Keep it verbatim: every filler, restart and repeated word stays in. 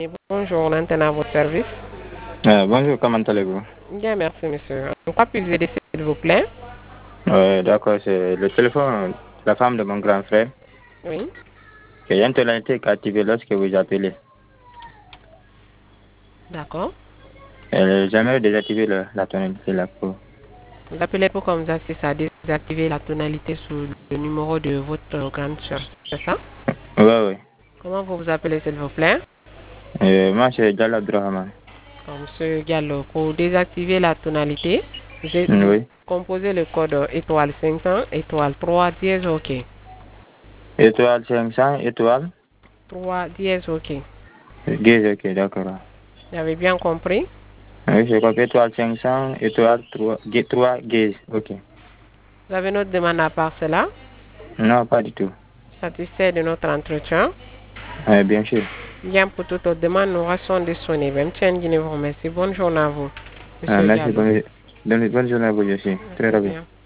Bonjour, on antenne à votre service. Euh, bonjour, comment allez-vous? Bien, merci, monsieur. En quoi puis-je vous aider, s'il vous plaît? Ouais, d'accord, c'est le téléphone de la femme de mon grand frère. Oui, Il y a une tonalité qui est activée lorsque vous appelez. d'accord. Elle n'a jamais désactivé le- la tonalité là pour. Vous appelez pour comme ça, c'est ça, désactiver la tonalité sur le numéro de votre grande soeur, c'est ça? Ouais, ouais. Comment vous vous appelez, s'il vous plaît? Euh, moi, c'est Diallo Abdourahmane. Alors, monsieur Gallo, pour désactiver la tonalité, vous, êtes- vous Oui. composez le code étoile cinq cents, étoile trois dièse OK. Étoile cinq cents, étoile. trois dièse OK. Gaze, ok, d'accord. Vous avez bien compris? Oui, j'ai compris. Étoile cinq cents, étoile trois, ga- trois gaze, ok. Vous avez notre demande à part cela? Non, pas du tout. Satisfait de notre entretien? Euh, bien sûr. Bien, pour toute autre demande, nous restons disponibles. M T N Guinée vous remercie. Bonne journée à vous, Euh, monsieur merci, Gallo. bonne, bonne bonne journée à vous aussi. Très Merci bien. bien.